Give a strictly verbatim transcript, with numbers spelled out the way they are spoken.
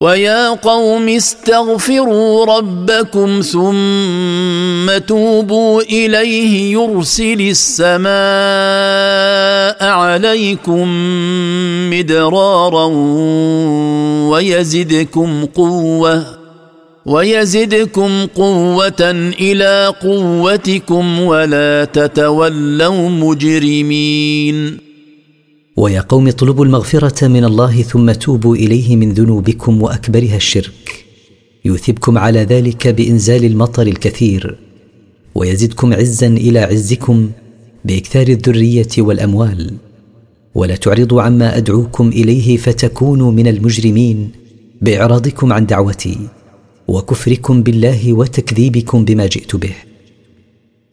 ويا قوم استغفروا ربكم ثم توبوا إليه يرسل السماء عليكم مدرارا ويزدكم قوة ويزدكم قوة إلى قوتكم ولا تتولوا مجرمين. ويا قوم اطلبوا المغفرة من الله ثم توبوا إليه من ذنوبكم وأكبرها الشرك، يثبكم على ذلك بإنزال المطر الكثير، ويزدكم عزا إلى عزكم بإكثار الذرية والأموال، ولا تعرضوا عما أدعوكم إليه فتكونوا من المجرمين بإعراضكم عن دعوتي وكفركم بالله وتكذيبكم بما جئت به.